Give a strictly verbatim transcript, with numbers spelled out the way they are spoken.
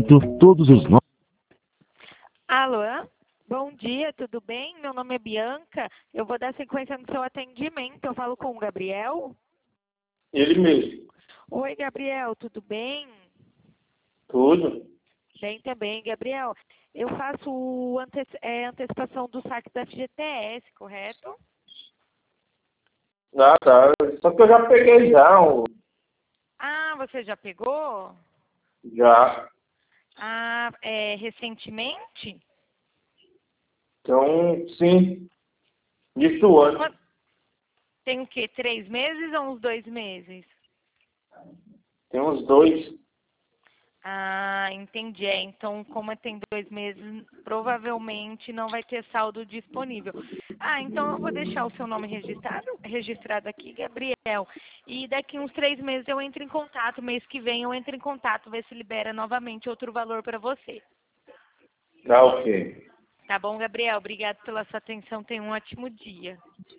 momento, todos os nossos... Alô? Bom dia, tudo bem? Meu nome é Bianca. Eu vou dar sequência no seu atendimento. Eu falo com o Gabriel. Ele mesmo. Oi, Gabriel, tudo bem? Tudo? Bem também, Gabriel. Eu faço ante é, antecipação do saque da F G T S, correto? Ah, tá. Só que eu já peguei já. um- Ah, você já pegou? Já. Ah, é, recentemente? Então, sim. Isso antes. Quanto- Tem o quê? Três meses ou uns dois meses? Tem uns dois. Ah, entendi. É, então, como tem dois meses, provavelmente não vai ter saldo disponível. Ah, então eu vou deixar o seu nome registrado, registrado aqui, Gabriel. E daqui uns três meses eu entro em contato. Mês que vem eu entro em contato, ver se libera novamente outro valor para você. Ah, ok. Tá bom, Gabriel? Obrigado pela sua atenção. Tenha um ótimo dia.